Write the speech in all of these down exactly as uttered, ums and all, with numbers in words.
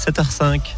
sept heures cinq.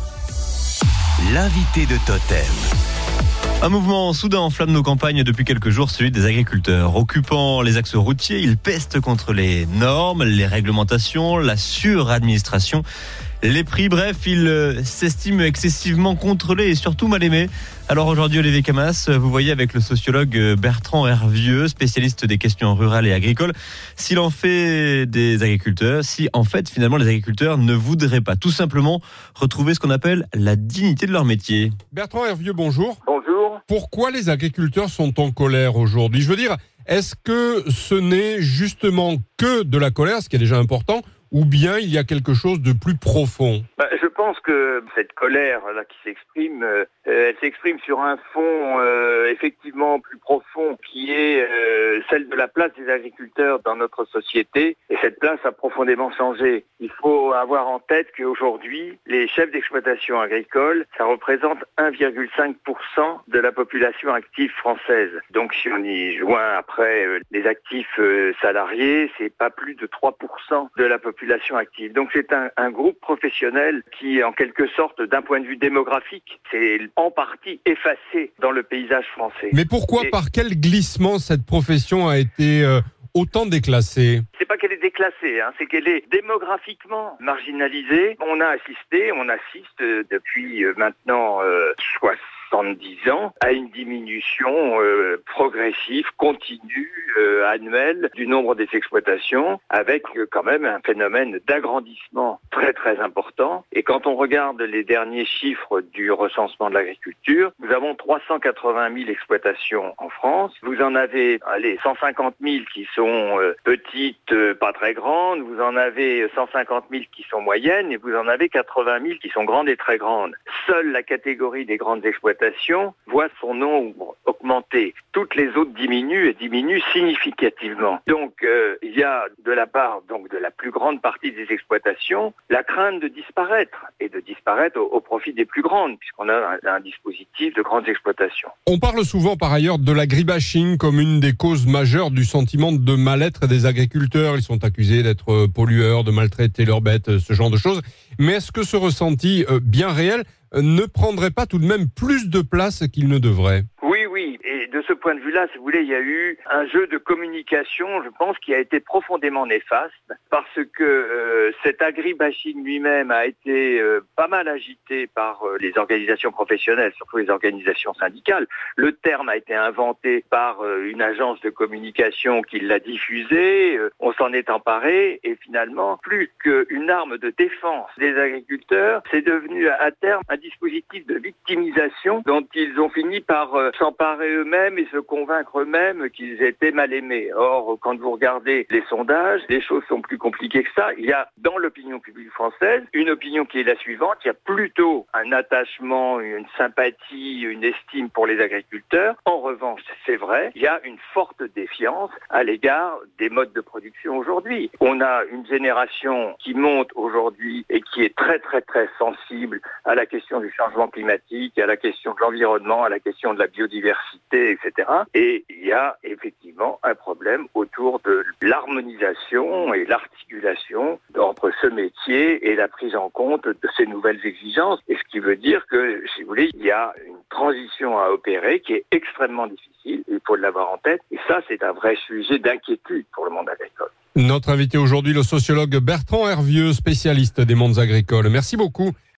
L'invité de Totem. Un mouvement soudain enflamme nos campagnes depuis quelques jours, celui des agriculteurs. Occupant les axes routiers, ils pestent contre les normes, les réglementations, la suradministration, les prix. Bref, ils s'estiment excessivement contrôlés et surtout mal aimés. Alors aujourd'hui, Olivier Camas, vous voyez avec le sociologue Bertrand Hervieux, spécialiste des questions rurales et agricoles, s'il en fait des agriculteurs, si en fait finalement les agriculteurs ne voudraient pas tout simplement retrouver ce qu'on appelle la dignité de leur métier. Bertrand Hervieux, bonjour. Bonjour. Pourquoi les agriculteurs sont en colère aujourd'hui ? Je veux dire, est-ce que ce n'est justement que de la colère, ce qui est déjà important, ou bien il y a quelque chose de plus profond ? Bah, je pense que cette colère là qui s'exprime, euh, elle s'exprime sur un fond euh, effectivement plus profond, qui est euh, celle de la place des agriculteurs dans notre société. Et cette place a profondément changé. Il faut avoir en tête qu'aujourd'hui, les chefs d'exploitation agricole, ça représente un virgule cinq pour cent de la population active française. Donc si on y joint après euh, les actifs euh, salariés, c'est pas plus de trois pour cent de la population active. Donc c'est un, un groupe professionnel qui, en quelque sorte, d'un point de vue démographique, c'est en partie effacé dans le paysage français. Mais pourquoi, Et... par quel glissement cette profession a été euh, autant déclassée ? C'est pas qu'elle est déclassée, hein, c'est qu'elle est démographiquement marginalisée. On a assisté, on assiste euh, depuis euh, maintenant euh, soixante-dix ans à une diminution euh, progressive, continue, euh, annuelle du nombre des exploitations, avec euh, quand même un phénomène d'agrandissement très très important. Et quand on regarde les derniers chiffres du recensement de l'agriculture, nous avons trois cent quatre-vingt mille exploitations en France. Vous en avez, allez, cent cinquante mille qui sont euh, petites, euh, pas très grandes. Vous en avez cent cinquante mille qui sont moyennes et vous en avez quatre-vingt mille qui sont grandes et très grandes. Seule la catégorie des grandes exploitations voit son nombre augmenter. Toutes les autres diminuent et diminuent significativement. Donc, euh, il y a de la part donc de la plus grande partie des exploitations la crainte de disparaître et de disparaître au, au profit des plus grandes, puisqu'on a un, un dispositif de grandes exploitations. On parle souvent par ailleurs de l'agribashing comme une des causes majeures du sentiment de mal-être des agriculteurs. Ils sont accusés d'être pollueurs, de maltraiter leurs bêtes, ce genre de choses. Mais est-ce que ce ressenti euh, bien réel ne prendrait pas tout de même plus de place qu'il ne devrait ? Oui, oui. Et de ce point de vue-là, si vous voulez, il y a eu un jeu de communication, je pense, qui a été profondément néfaste, parce que euh, cet agribashing lui-même a été euh, pas mal agité par euh, les organisations professionnelles, surtout les organisations syndicales. Le terme a été inventé par euh, une agence de communication qui l'a diffusé, euh, on s'en est emparé, et finalement, plus qu'une arme de défense des agriculteurs, c'est devenu à terme un dispositif de victimisation dont ils ont fini par euh, s'emparer eux-mêmes et se convaincre eux-mêmes qu'ils étaient mal aimés. Or, quand vous regardez les sondages, les choses sont plus compliquées que ça. Il y a dans l'opinion publique française une opinion qui est la suivante. Il y a plutôt un attachement, une sympathie, une estime pour les agriculteurs. En revanche, c'est vrai, il y a une forte défiance à l'égard des modes de production aujourd'hui. On a une génération qui monte aujourd'hui et qui est très très très sensible à la question du changement climatique, à la question de l'environnement, à la question de la biodiversité, et cetera. Et il y a effectivement un problème autour de l'harmonisation et l'articulation entre ce métier et la prise en compte de ces nouvelles exigences. Et ce qui veut dire que, si vous voulez, il y a une transition à opérer qui est extrêmement difficile, il faut l'avoir en tête. Et ça, c'est un vrai sujet d'inquiétude pour le monde agricole. Notre invité aujourd'hui, le sociologue Bertrand Hervieux, spécialiste des mondes agricoles. Merci beaucoup.